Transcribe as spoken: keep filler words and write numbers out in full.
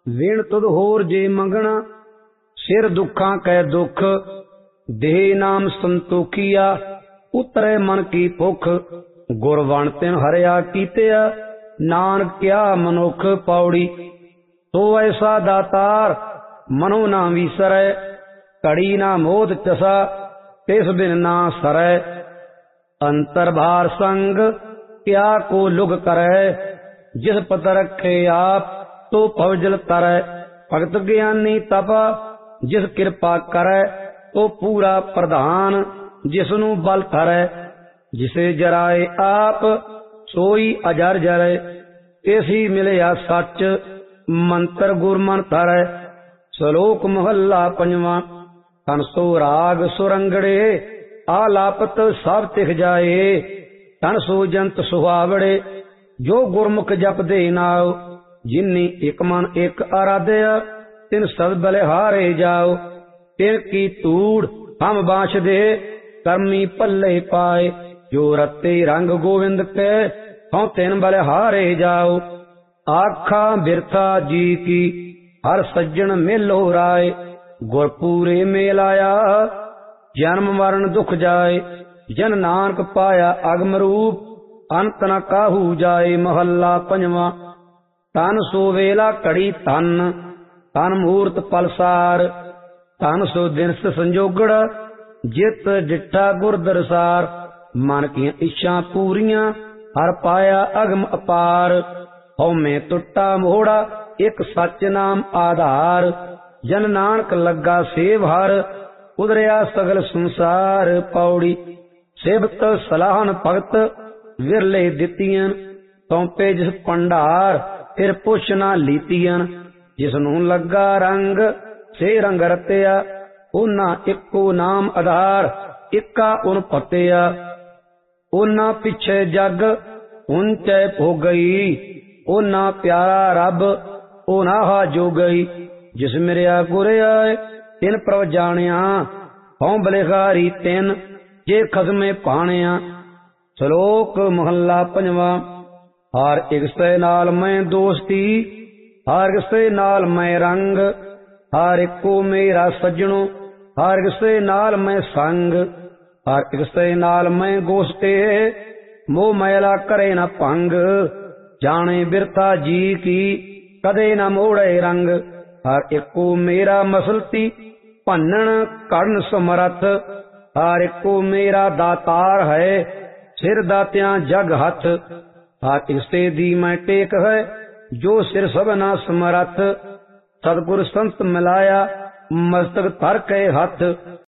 विण तुद होर जे मंगना, सिर दुखा कै दुख, देह नाम संतोखिया, उतरे मन की भुख, गुरबण तिन हरिया कीतिया, नानक क्या मनुख। पौड़ी तो ऐसा दातार मनो ना विसरै, घड़ी ना मोद चसा, तिस बिन ना सरै। अंतर भार संग क्या को लुग करै, जिस पत रखे आप तो पवजल तरै। भगत ज्ञानी तपा जिस कृपा करै, तो पूरा प्रधान जिसनु बल धरै। जिसे जराए आप सोई अजर जरै, तेसी मिलया सच मंत्र गुरमन धरै। श्लोक महला पंजवा। तन सो राग सुरंगड़े, आलापत सब तिख जाए। तन सो जंत सुहावड़े, जो गुरमुख जप दे नाव। जिन्नी एक मन एक आराध्या, तिन सब बलिहारे जाओ। तिन की तूड़ हम बाँछ दे, कर्मी पल्ले पाए। जो रत्ते रंग गोविंद के, हों तिन बलिहारे जाओ। आखा बिरथा जी की, हर सज्जन मेलो राय। गुरपूरे मेलाया, जन्म मरण दुख जाए। जन नानक पाया अगम रूप, अंत न काहू जाए। महला पंजवा। तन सो वेला घड़ी तन, तन मूर्त पलसार। तन सो दिनस संजोगड़, जित डिठा गुर दरसार। मन की इच्छा पूरियां, हर पाया अगम अपार। हौमे टुटा मोड़ा, एक सच नाम आधार। जन नानक लगा सेव हर, उदरिया सगल संसार। पौड़ी सेवत सलाहन भगत, विरले दितियन। सौंपे जिस भंडार, फिर पुछ ना लीतियन। जिसनू लगा रंग, से रंग रतिया। ओना इको नाम आधार, इका उन पतिया। ओना पिछे जग, ऊंचे हो गई। ओना प्यारा रब, ओना हा जो गई। जिस मिरिया गुर आए, तिन प्रभ जानिया। हों बलिहारी तिन, जे खसमे पानिया। श्लोक महला पंजवा। हर एक से नाल मैं दोस्ती, हर एक से नाल मैं रंग। हर एको मेरा सज्जनो, हर एक से नाल मैं संग। हर एक से नाल मैं गोष्टे, मोह मैला करे न भंग। जाने बिरथा जी की, कदे न मोड़े रंग। हर एको मेरा मसलती, भनन कड़न समरथ। हर एको मेरा दातार है, सिर दात्या जग हथ। हर एक से दी मैं टेक है, जो सिर सबना समरथ। सतगुर संत मिलाया, मस्तक धर के हथ।